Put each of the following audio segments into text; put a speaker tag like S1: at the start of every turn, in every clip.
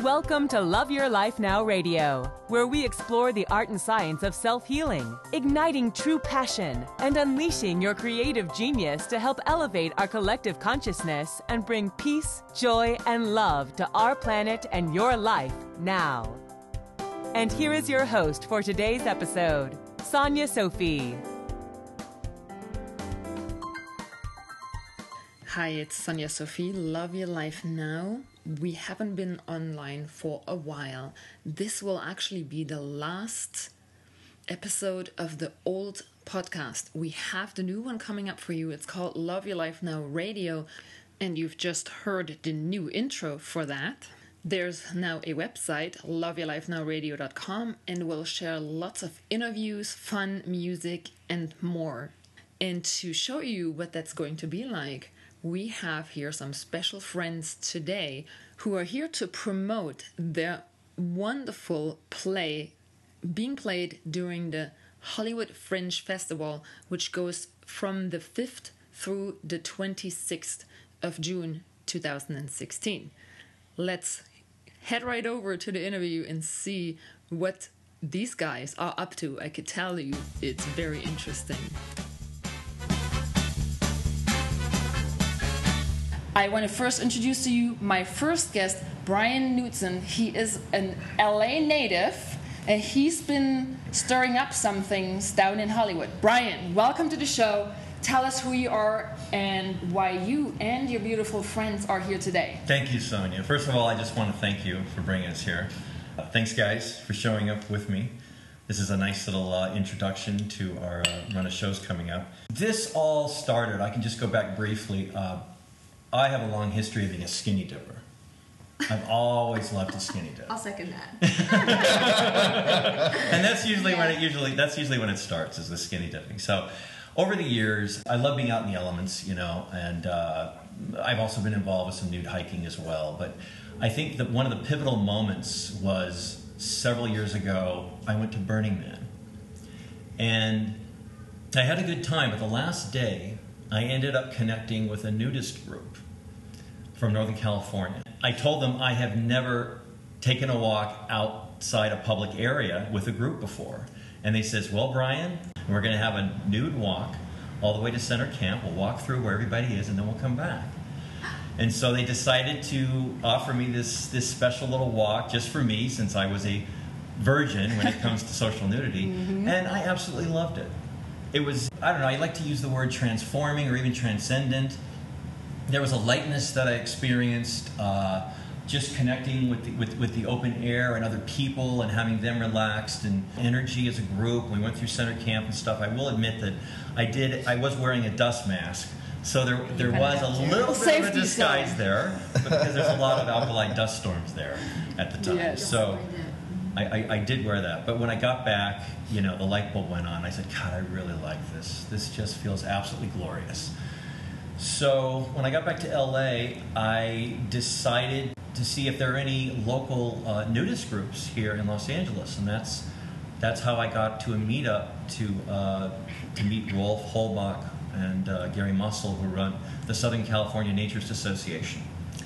S1: Welcome to Love Your Life Now Radio, where we explore the art and science of self-healing, igniting true passion, and unleashing your creative genius to help elevate our collective consciousness and bring peace, joy, and love to our planet and your life now. And here is your host for today's episode, Sonia Sophie.
S2: Hi, it's Sonia Sophie, Love Your Life Now. We haven't been online for a while. This will actually be the last episode of the old podcast. We have the new one coming up for you. It's called Love Your Life Now Radio, and you've just heard the new intro for that. There's now a website, loveyourlifenowradio.com, and we'll share lots of interviews, fun, music, and more. And to show you what that's going to be like, we have here some special friends today who are here to promote their wonderful play being played during the Hollywood Fringe Festival, which goes from the 5th through the 26th of June 2016. Let's head right over to the interview and see what these guys are up to. I could tell you it's very interesting. I want to first introduce to you my first guest, Brian Knudsen. He is an LA native, and he's been stirring up some things down in Hollywood. Brian, welcome to the show. Tell us who you are and why you and your beautiful friends are here today.
S3: Thank you, Sonia. First of all, I just want to thank you for bringing us here. Thanks, guys, for showing up with me. This is a nice little introduction to our run of shows coming up. This all started, I can just go back briefly. I have a long history of being a skinny dipper. I've always loved to skinny dip.
S4: I'll second that.
S3: And that's usually when it starts, is the skinny dipping. So over the years, I love being out in the elements, and I've also been involved with some nude hiking as well. But I think that one of the pivotal moments was several years ago, I went to Burning Man. And I had a good time, but the last day, I ended up connecting with a nudist group from Northern California. I told them I have never taken a walk outside a public area with a group before. And they says, well, Brian, we're going to have a nude walk all the way to center camp. We'll walk through where everybody is, and then we'll come back. And so they decided to offer me this special little walk just for me, since I was a virgin when it comes to social nudity. Mm-hmm. And I absolutely loved it. It was, I don't know, I like to use the word transforming or even transcendent. There was a lightness that I experienced just connecting with the open air and other people and having them relaxed and energy as a group. We went through center camp and stuff. I will admit that I was wearing a dust mask, so there was a little bit of a disguise there because there's a lot of alkali dust storms there at the time. Yes. So I did wear that, but when I got back, the light bulb went on. I said, God, I really like this. This just feels absolutely glorious. So when I got back to LA, I decided to see if there are any local nudist groups here in Los Angeles, and that's how I got to a meetup to meet Rolf Holbach and Gary Mussel, who run the Southern California Naturist Association.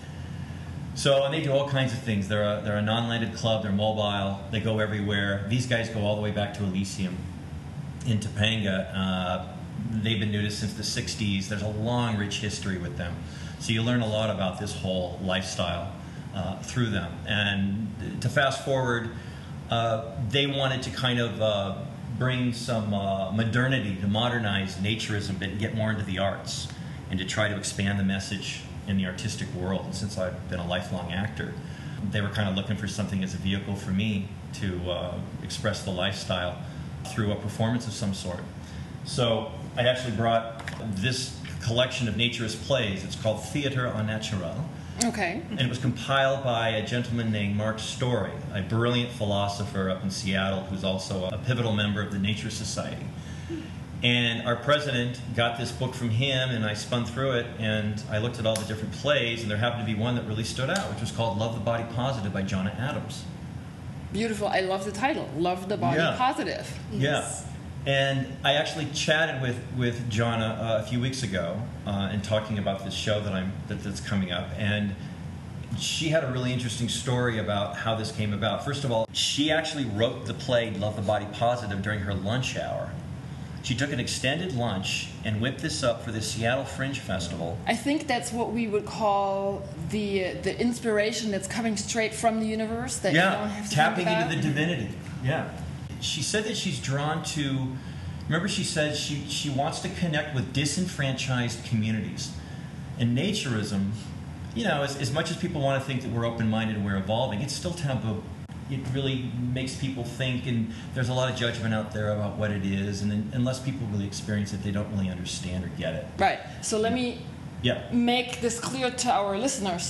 S3: So, and they do all kinds of things. They're a non-landed club. They're mobile. They go everywhere. These guys go all the way back to Elysium in Topanga. They've been nudists since the 60s. There's a long, rich history with them. So you learn a lot about this whole lifestyle through them. And to fast forward, they wanted to kind of bring some modernity, to modernize naturism a bit and get more into the arts and to try to expand the message in the artistic world. And since I've been a lifelong actor, they were kind of looking for something as a vehicle for me to express the lifestyle through a performance of some sort. So I actually brought this collection of naturist plays. It's called Theatre au Naturel.
S2: Okay.
S3: And it was compiled by a gentleman named Mark Story, a brilliant philosopher up in Seattle who's also a pivotal member of the Nature Society. And our president got this book from him, and I spun through it, and I looked at all the different plays, and there happened to be one that really stood out, which was called Love the Body Positive by Jonna Adams.
S2: Beautiful. I love the title, Love the Body Positive.
S3: Yes. Yeah. And I actually chatted with Jonna a few weeks ago and talking about this show that's coming up. And she had a really interesting story about how this came about. First of all, she actually wrote the play Love the Body Positive during her lunch hour. She took an extended lunch and whipped this up for the Seattle Fringe Festival.
S2: I think that's what we would call the inspiration that's coming straight from the universe that you don't have to
S3: tapping
S2: think about.
S3: into the divinity. Yeah. She said that she's drawn to, remember she said she wants to connect with disenfranchised communities. And naturism, as much as people want to think that we're open-minded and we're evolving, it's still taboo. It really makes people think, and there's a lot of judgment out there about what it is, and unless people really experience it, they don't really understand or get it.
S2: Right. So let me make this clear to our listeners.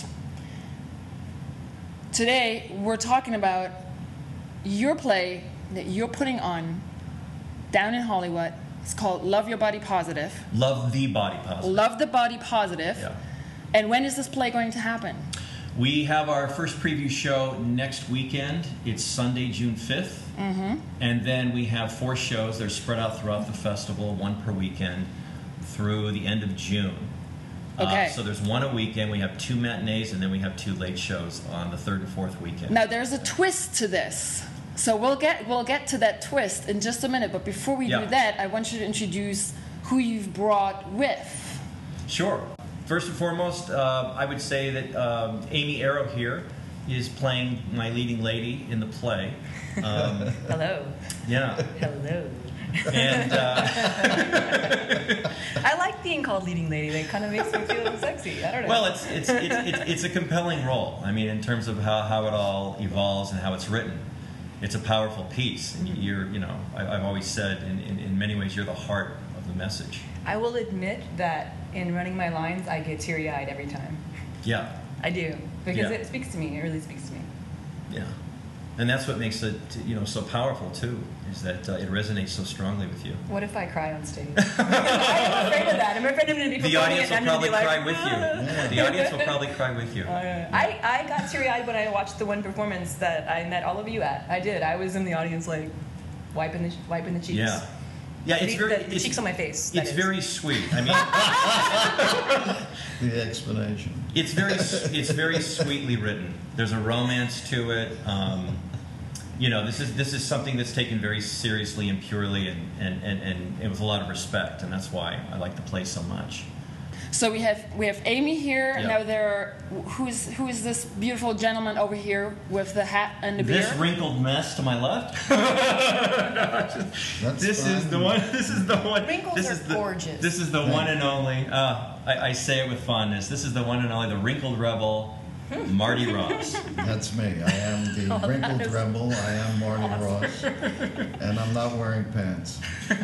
S2: Today, we're talking about your play that you're putting on down in Hollywood. It's called Love Your Body Positive.
S3: Love the Body Positive.
S2: Love the Body Positive.
S3: Yeah.
S2: And when is this play going to happen?
S3: We have our first preview show next weekend. It's Sunday, June 5th.
S2: Mm-hmm.
S3: And then we have 4 shows. They're spread out throughout the festival, 1 per weekend, through the end of June.
S2: Okay.
S3: So there's 1 a weekend. We have 2 matinees, and then we have 2 late shows on the 3rd and 4th weekend.
S2: Now, there's a twist to this. So we'll get to that twist in just a minute. But before we do that, I want you to introduce who you've brought with.
S3: Sure. First and foremost, I would say that Amy Arrow here is playing my leading lady in the play.
S4: Hello.
S3: Yeah.
S4: Hello.
S3: And
S4: I like being called leading lady. That kind of makes me feel sexy. I don't know.
S3: well, it's a compelling role. I mean, in terms of how it all evolves and how it's written, it's a powerful piece. And I've always said in many ways you're the heart of the message.
S4: I will admit that in running my lines, I get teary-eyed every time.
S3: Yeah.
S4: I do, because it speaks to me. It really speaks to me.
S3: Yeah. And that's what makes it, so powerful too, is that it resonates so strongly with you.
S4: What if I cry on stage? I'm afraid of that. I'm afraid I'm going to be
S3: The audience will
S4: and
S3: probably
S4: like,
S3: cry with you. The audience will probably cry with you.
S4: I got teary-eyed when I watched the one performance that I met all of you at. I did. I was in the audience, like, wiping the cheeks.
S3: Yeah. Yeah,
S4: the cheeks on my face.
S3: It's very sweet. I
S5: mean, the explanation.
S3: It's very sweetly written. There's a romance to it. This is something that's taken very seriously and purely, and with a lot of respect, and that's why I like the play so much.
S2: So we have Amy here.
S3: Yep.
S2: Now who is this beautiful gentleman over here with the hat and the beard?
S3: This wrinkled mess to my left.
S5: This
S3: is the one. This is the one.
S4: Wrinkles are gorgeous.
S3: This is the one and only. I say it with fondness. This is the one and only, the wrinkled rebel, Marty Ross.
S5: That's me. I am the wrinkled rebel. I am Marty Ross, and I'm not wearing pants.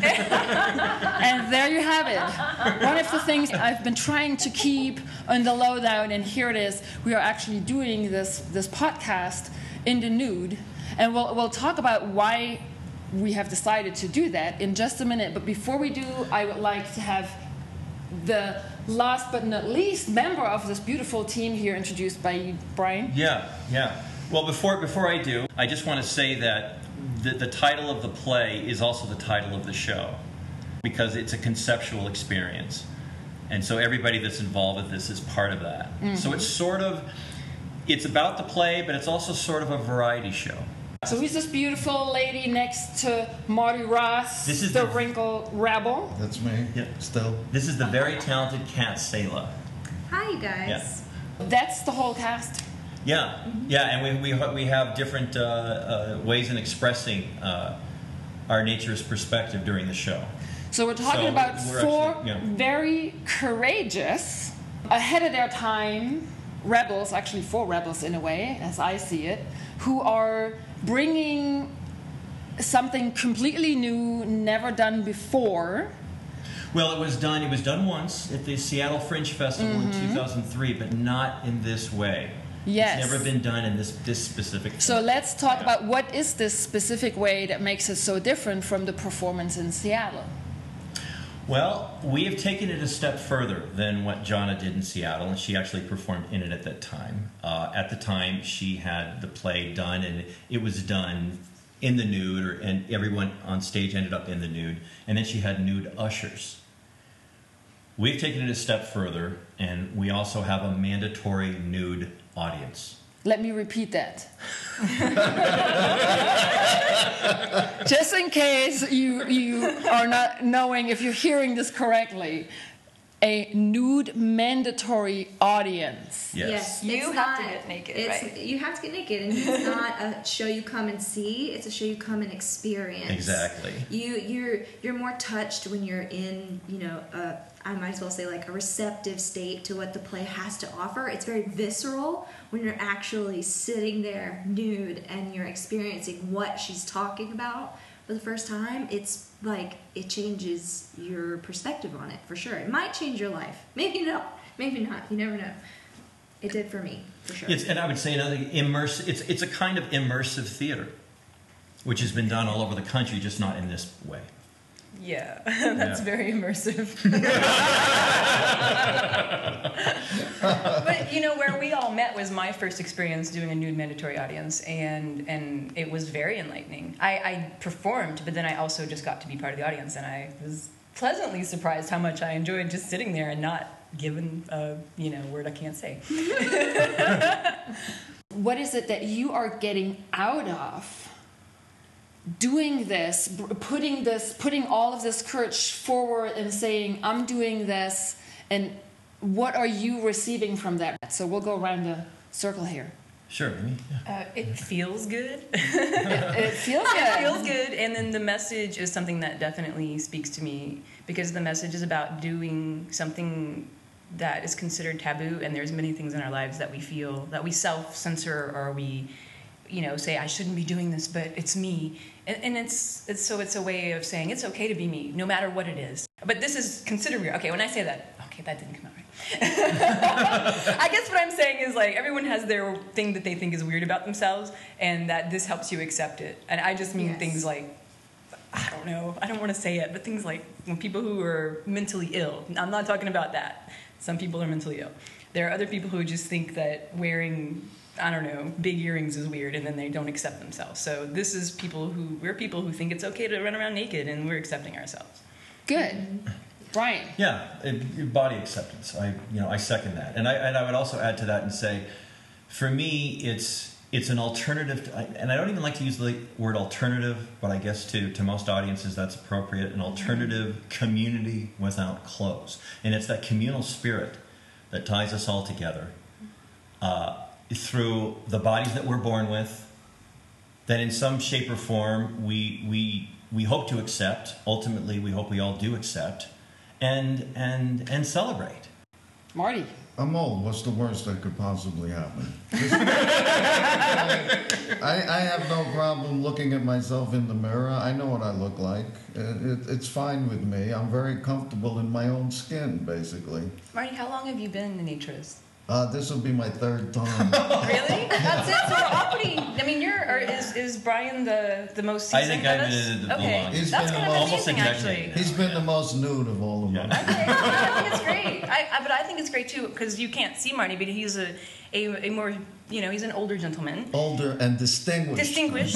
S2: And there you have it. One of the things I've been trying to keep on the lowdown, and here it is. We are actually doing this podcast in the nude, and we'll talk about why we have decided to do that in just a minute. But before we do, I would like to have the last but not least member of this beautiful team here introduced by you, Brian.
S3: Yeah. Well, before I do, I just want to say that the title of the play is also the title of the show, because it's a conceptual experience. And so everybody that's involved with this is part of that. Mm-hmm. So it's about the play, but it's also sort of a variety show.
S2: So who's this beautiful lady next to Marty Ross,
S3: this is
S2: the wrinkled rebel?
S5: That's me, still.
S3: This is the very talented Kat Sala.
S6: Hi, you guys.
S3: Yeah.
S2: That's the whole cast?
S3: Yeah, and we have different ways in expressing our nature's perspective during the show.
S2: So we're talking about four very courageous, ahead of their time rebels, actually 4 rebels in a way, as I see it, who are bringing something completely new, never done before.
S3: Well, it was done once at the Seattle Fringe Festival in 2003, but not in this way.
S2: Yes.
S3: It's never been done in this specific form.
S2: So let's talk about what is this specific way that makes it so different from the performance in Seattle.
S3: Well, we have taken it a step further than what Jonna did in Seattle, and she actually performed in it at that time. At the time, she had the play done, and it was done in the nude, and everyone on stage ended up in the nude, and then she had nude ushers. We've taken it a step further, and we also have a mandatory nude audience.
S2: Let me repeat that. Just in case you are not knowing if you're hearing this correctly, a nude mandatory audience.
S3: Yes.
S4: You have to get naked, right?
S6: You have to get naked, and it's not a show you come and see. It's a show you come and experience.
S3: Exactly.
S6: You're more touched when you're in, I might as well say like a receptive state to what the play has to offer. It's very visceral when you're actually sitting there nude and you're experiencing what she's talking about for the first time. It's like it changes your perspective on it for sure. It might change your life. Maybe not. Maybe not. You never know. It did for me, for sure.
S3: And I would say another it's a kind of immersive theater, which has been done all over the country, just not in this way.
S4: Yeah, that's very immersive. But where we all met was my first experience doing a nude mandatory audience, and it was very enlightening. I performed, but then I also just got to be part of the audience, and I was pleasantly surprised how much I enjoyed just sitting there and not given a word I can't say.
S2: What is it that you are getting out of doing this, putting all of this courage forward and saying, I'm doing this, and what are you receiving from that? So we'll go around the circle here.
S3: Sure.
S4: It feels good.
S2: It feels good.
S4: It feels good, and then the message is something that definitely speaks to me, because the message is about doing something that is considered taboo, and there's many things in our lives that we feel, that we self-censor, or we say, I shouldn't be doing this, but it's me. And it's a way of saying it's okay to be me, no matter what it is. But this is considered weird. Okay, when I say that, that didn't come out right. I guess what I'm saying is, like, everyone has their thing that they think is weird about themselves, and that this helps you accept it. And I just mean things like, I don't know, I don't want to say it, but things like when people who are mentally ill, I'm not talking about that. Some people are mentally ill. There are other people who just think that wearing, I don't know, big earrings is weird, and then they don't accept themselves. So this is we're people who think it's okay to run around naked, and we're accepting ourselves.
S2: Good. Brian.
S3: Yeah, body acceptance. I second that, and I would also add to that and say, for me, it's an alternative, and I don't even like to use the word alternative, but I guess to most audiences that's appropriate. An alternative community without clothes, and it's that communal spirit that ties us all together through the bodies that we're born with, that in some shape or form we hope to accept. Ultimately, we hope we all do accept, and celebrate.
S2: Marty.
S5: I'm old. What's the worst that could possibly happen? I have no problem looking at myself in the mirror. I know what I look like. It's fine with me. I'm very comfortable in my own skin, basically.
S4: Marty, how long have you been a naturist?
S5: This will be my third time.
S4: Really? That's it. So we're all pretty. I mean, is Brian the most seasoned
S3: I
S4: of us?
S3: think I've been the longest.
S4: That's kind of amazing, actually.
S5: He's been the most nude of all of them.
S4: Okay, I think it's great. But I think it's great too, because you can't see Marty, but he's a more, he's an older gentleman.
S5: Older and distinguished.
S4: Distinguished.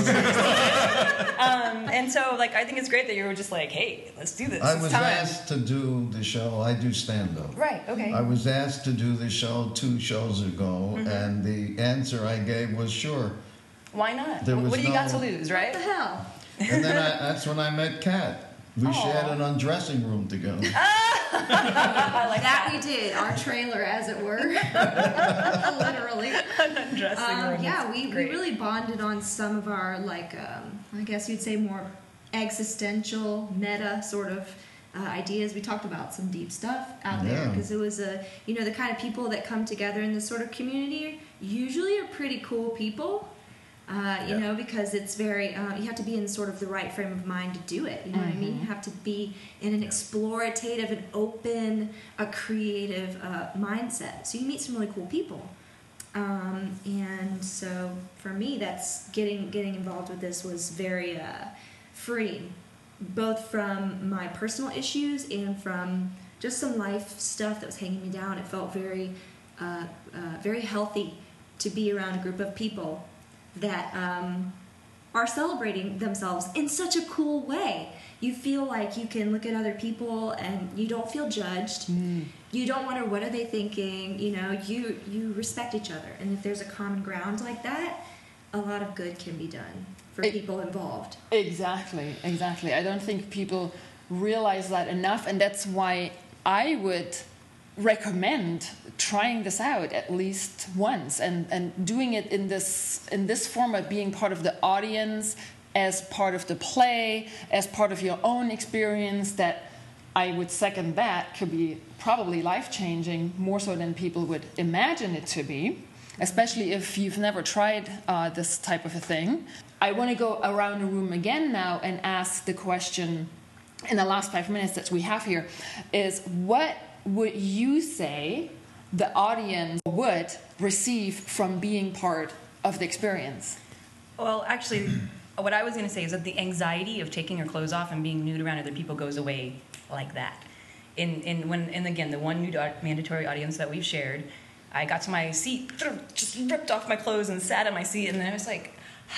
S4: And so, I think it's great that you were just like, hey, let's do this.
S5: I was asked to do the show. I do stand-up.
S4: Right, okay.
S5: I was asked to do the show 2 shows ago, and the answer I gave was sure.
S4: Why not?
S5: There was
S4: what do you got to lose, right?
S6: What the hell?
S5: And then that's when I met Kat. We shared an undressing room together.
S4: I like
S6: that. We did. Our trailer, as it were. Literally.
S4: Undressing room.
S6: Yeah, we really bonded on some of our, I guess you'd say more existential, meta sort of ideas. We talked about some deep stuff out there, because it was the kind of people that come together in this sort of community usually are pretty cool people. Because it's very, you have to be in sort of the right frame of mind to do it. You know what I mean? You have to be in an explorative, an open, a creative mindset. So you meet some really cool people. And so for me, that's getting involved with this was very freeing, both from my personal issues and from just some life stuff that was hanging me down. It felt very, very healthy to be around a group of people that are celebrating themselves in such a cool way. You feel like you can look at other people and you don't feel judged. you don't wonder what are they thinking. You respect each other, and if there's a common ground like that, a lot of good can be done for people involved.
S2: Exactly. I don't think people realize that enough, and that's why I would recommend trying this out at least once and doing it in this format, being part of the audience, as part of the play, as part of your own experience. That I would second that could be probably life-changing, more so than people would imagine it to be, especially if you've never tried this type of a thing. I want to go around the room again now and ask the question in the last 5 minutes that we have here is, what would you say the audience would receive from being part of the experience?
S4: Well, actually, what I was going to say is that the anxiety of taking your clothes off and being nude around other people goes away like that. And again, the one nude mandatory audience that we've shared, I got to my seat, just ripped off my clothes and sat on my seat, and then I was like,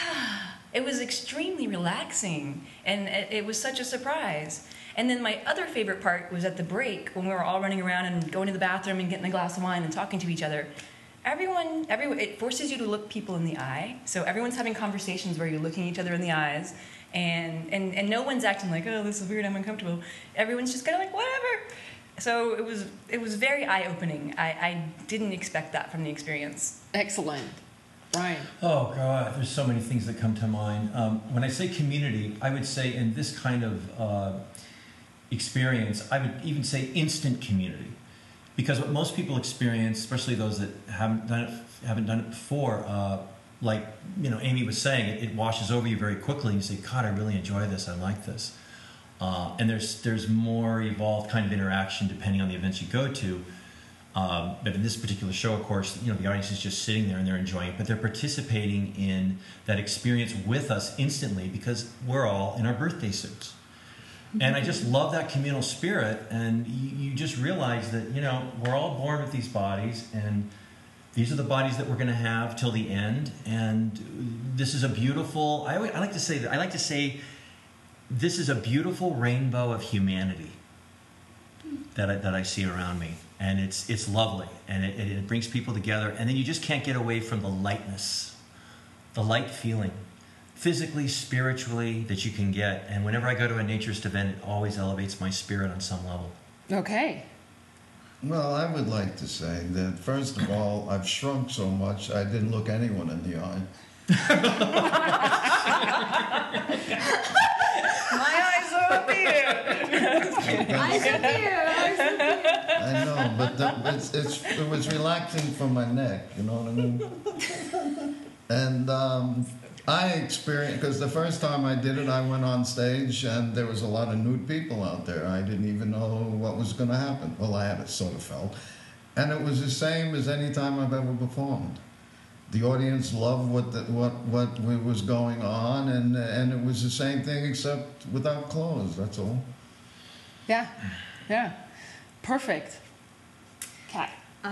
S4: it was extremely relaxing, and it was such a surprise. And then my other favorite part was at the break when we were all running around and going to the bathroom and getting a glass of wine and talking to each other. Everyone, it forces you to look people in the eye. So everyone's having conversations where you're looking each other in the eyes, and no one's acting like, oh, this is weird, I'm uncomfortable. Everyone's just kind of like, whatever. So it was very eye-opening. I didn't expect that from the experience.
S2: Excellent. Brian.
S3: Oh, God, there's so many things that come to mind. When I say community, I would say in this kind of experience, I would even say instant community. Because what most people experience, especially those that haven't done it before, like Amy was saying, it washes over you very quickly, and you say, God, I really enjoy this, I like this. And there's more evolved kind of interaction depending on the events you go to. But in this particular show, of course, the audience is just sitting there and they're enjoying it, but they're participating in that experience with us instantly because we're all in our birthday suits. And I just love that communal spirit, and you just realize that, we're all born with these bodies, and these are the bodies that we're going to have till the end, and this is a beautiful, I like to say this is a beautiful rainbow of humanity that I see around me. And it's lovely, and it brings people together, and then you just can't get away from the lightness, the light feeling, physically, spiritually, that you can get. And whenever I go to a naturist event, it always elevates my spirit on some level.
S2: Okay.
S5: Well, I would like to say that, first of all, I've shrunk so much I didn't look anyone in the eye.
S4: My eyes are up here.
S6: Eyes up here.
S5: I know, but it was relaxing for my neck, you know what I mean? And I experienced, because the first time I did it, I went on stage and there was a lot of nude people out there. I didn't even know what was going to happen. Well, I had it sort of felt. And it was the same as any time I've ever performed. The audience loved what was going on, and it was the same thing except without clothes, that's all.
S2: Yeah. Perfect. Kat.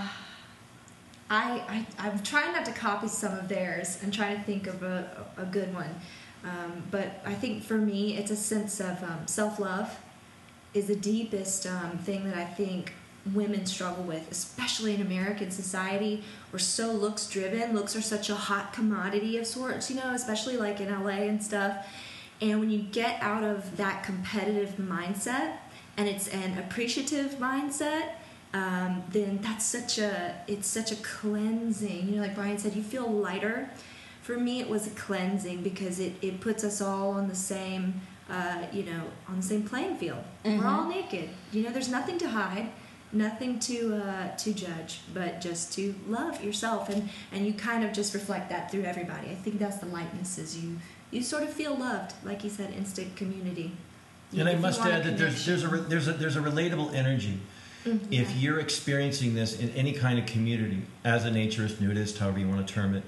S6: I'm trying not to copy some of theirs and trying to think of a good one. But I think for me, it's a sense of self-love is the deepest thing that I think women struggle with, especially in American society. We're so looks-driven. Looks are such a hot commodity of sorts, especially like in LA and stuff. And when you get out of that competitive mindset, and it's an appreciative mindset, then it's such a cleansing. Like Brian said, you feel lighter. For me, it was a cleansing because it puts us all on the same, on the same playing field. Mm-hmm. We're all naked. There's nothing to hide, nothing to judge, but just to love yourself, and you kind of just reflect that through everybody. I think that's the lightness, is you sort of feel loved, like you said, instant community.
S3: And I must add that there's a relatable energy. Mm-hmm. If you're experiencing this in any kind of community, as a naturist, nudist, however you want to term it,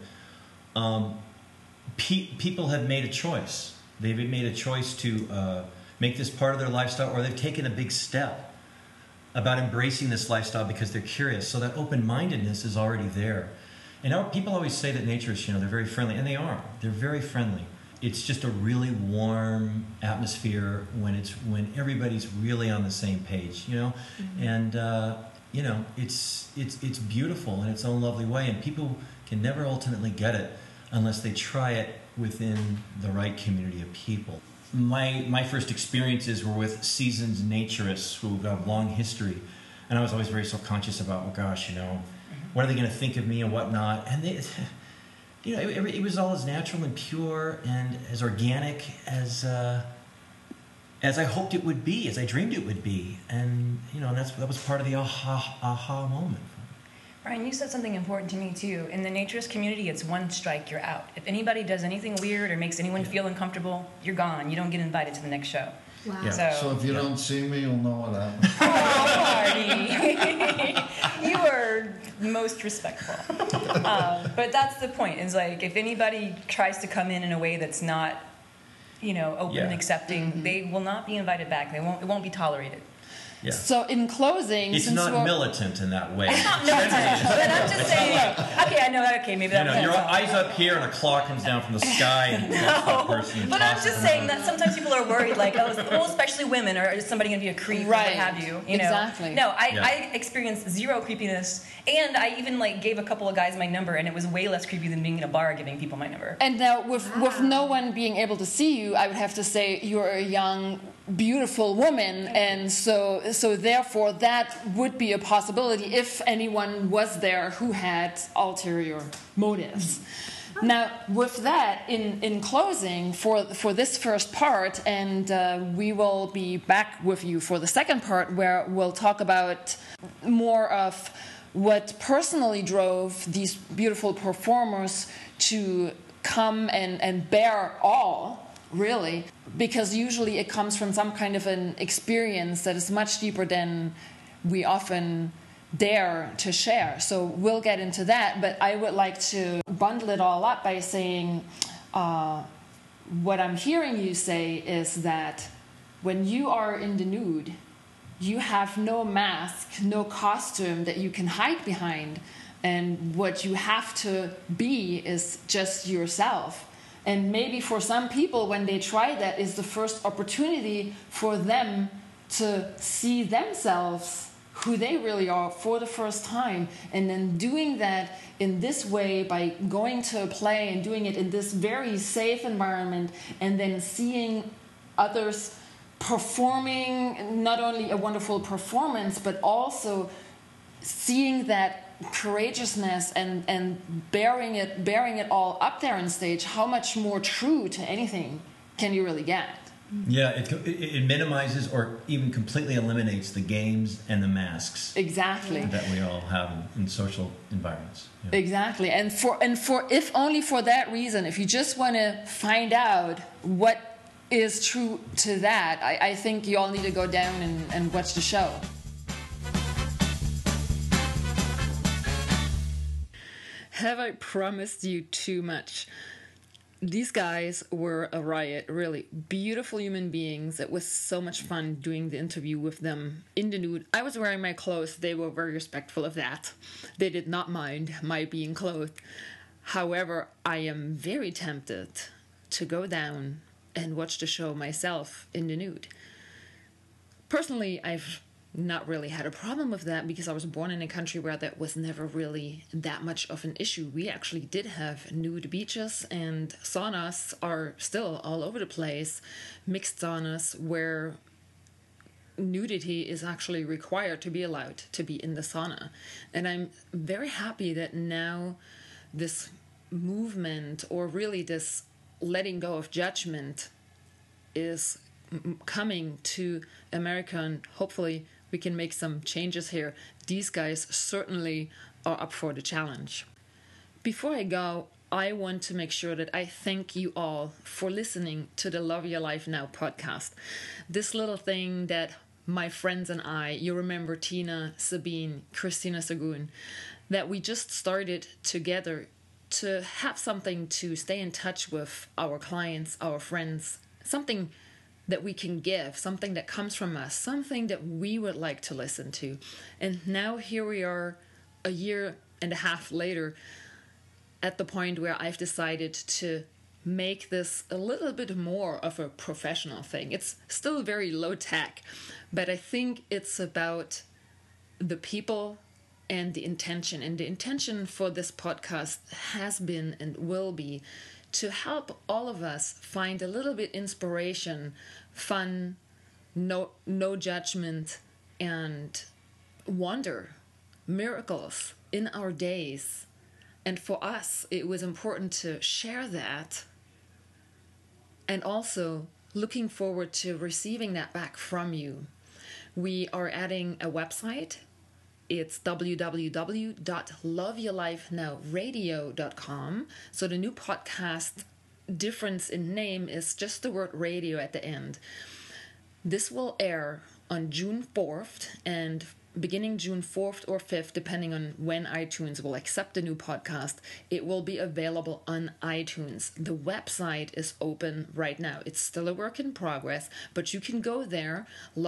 S3: people have made a choice. They've made a choice to make this part of their lifestyle, or they've taken a big step about embracing this lifestyle because they're curious. So that open-mindedness is already there. And people always say that naturists, they're very friendly, and they are. They're very friendly. It's just a really warm atmosphere when everybody's really on the same page, Mm-hmm. And you know, it's beautiful in its own lovely way, and people can never ultimately get it unless they try it within the right community of people. My first experiences were with seasoned naturists who have long history, and I was always very self-conscious about, oh gosh, you know, what are they going to think of me and whatnot? And they, you know, it was all as natural and pure and as organic as I hoped it would be, as I dreamed it would be, and you know, that was part of the aha moment.
S4: Brian, you said something important to me too. In the naturist community, it's one strike, you're out. If anybody does anything weird or makes anyone feel uncomfortable, you're gone. You don't get invited to the next show.
S6: Wow.
S3: Yeah.
S5: So if you don't see me, you'll know what happened.
S4: Oh, Marty. You are most respectful. But that's the point. Is like, if anybody tries to come in a way that's not, you know, open and accepting, they will not be invited back. It won't be tolerated.
S3: Yeah.
S7: So in closing,
S3: It's not militant in that way.
S4: It's not militant, but I'm just saying. Okay, I know. Okay, maybe
S3: You
S4: that.
S3: know, your eyes up here and a claw comes down from the sky and hits that person. And
S4: But I'm
S3: tosses
S4: just
S3: them
S4: saying
S3: out.
S4: that sometimes people are worried, like, oh, well, especially women, or is somebody going to be a creep, or what
S7: Right.
S4: have you? You know?
S7: Exactly.
S4: No,
S3: Yeah.
S4: I experienced zero creepiness, and I even like gave a couple of guys my number, and it was way less creepy than being in a bar giving people my number.
S7: and now with no one being able to see you, I would have to say you're a young, beautiful woman, and so therefore that would be a possibility if anyone was there who had ulterior motives. Now, with that, in closing, for this first part, and we will be back with you for the second part, where we'll talk about more of what personally drove these beautiful performers to come and bear all, really, because usually it comes from some kind of an experience that is much deeper than we often dare to share. So we'll get into that, but I would like to bundle it all up by saying what I'm hearing you say is that when you are in the nude, you have no mask, no costume that you can hide behind, and what you have to be is just yourself. And maybe for some people, when they try that, is the first opportunity for them to see themselves who they really are for the first time. And then doing that in this way, by going to a play and doing it in this very safe environment, and then seeing others performing not only a wonderful performance, but also seeing that courageousness and bearing it all up there on stage. How much more true to anything can you really get?
S3: Yeah, it minimizes or even completely eliminates the games and the masks
S7: Exactly.
S3: that we all have in social environments. Yeah.
S7: Exactly. And for if only for that reason, if you just want to find out what is true to that, I think you all need to go down and watch the show. Have I promised you too much? These guys were a riot, really. Beautiful human beings. It was so much fun doing the interview with them in the nude. I was wearing my clothes. They were very respectful of that. They did not mind my being clothed. However, I am very tempted to go down and watch the show myself in the nude. Personally, I've not really had a problem with that because I was born in a country where that was never really that much of an issue. We actually did have nude beaches, and saunas are still all over the place, mixed saunas where nudity is actually required to be allowed to be in the sauna. And I'm very happy that now this movement, or really this letting go of judgment, is coming to America, and hopefully we can make some changes here. These guys certainly are up for the challenge. Before I go, I want to make sure that I thank you all for listening to the Love Your Life Now podcast. This little thing that my friends and I, you remember Tina, Sabine, Christina Sagun, that we just started together to have something to stay in touch with our clients, our friends, something that we can give, something that comes from us, something that we would like to listen to. And now here we are, a year and a half later, at the point where I've decided to make this a little bit more of a professional thing. It's still very low tech, but I think it's about the people and the intention. And the intention for this podcast has been and will be to help all of us find a little bit inspiration, fun, no judgment, and wonder, miracles in our days. And for us, it was important to share that, and also looking forward to receiving that back from you. We are adding a website. It's www.loveyourlifenowradio.com. So the new podcast difference in name is just the word radio at the end. This will air on June 4th, and beginning June 4th or 5th, depending on when iTunes will accept the new podcast, it will be available on iTunes. The website is open right now. It's still a work in progress, but you can go there,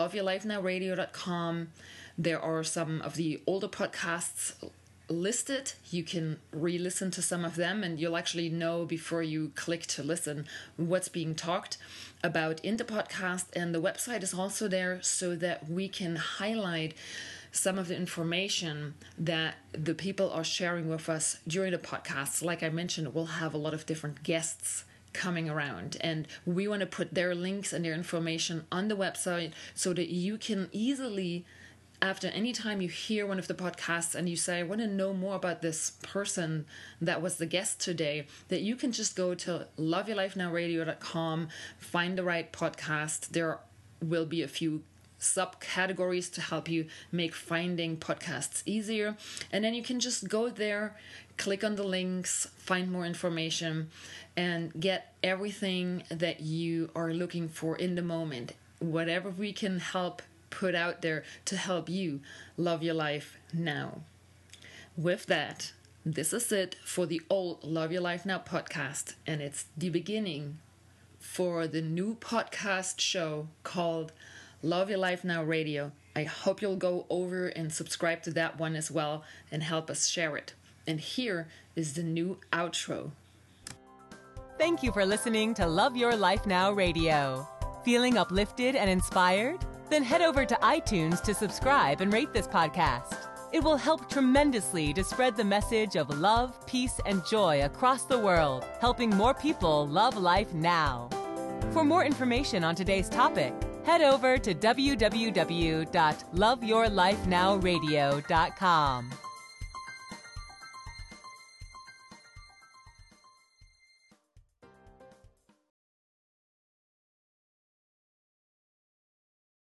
S7: loveyourlifenowradio.com. There are some of the older podcasts listed. You can re-listen to some of them, and you'll actually know before you click to listen what's being talked about in the podcast. And the website is also there so that we can highlight some of the information that the people are sharing with us during the podcast. Like I mentioned, we'll have a lot of different guests coming around, and we want to put their links and their information on the website so that you can easily, after any time you hear one of the podcasts and you say, I want to know more about this person that was the guest today, that you can just go to loveyourlifenowradio.com, find the right podcast. There will be a few subcategories to help you make finding podcasts easier. And then you can just go there, click on the links, find more information, and get everything that you are looking for in the moment. Whatever we can help put out there to help you love your life now. With that, this is it for the old Love Your Life Now podcast, and it's the beginning for the new podcast show called Love Your Life Now Radio. I hope you'll go over and subscribe to that one as well and help us share it. And here is the new outro.
S1: Thank you for listening to Love Your Life Now Radio. Feeling uplifted and inspired? Then head over to iTunes to subscribe and rate this podcast. It will help tremendously to spread the message of love, peace, and joy across the world, helping more people love life now. For more information on today's topic, head over to www.loveyourlifenowradio.com.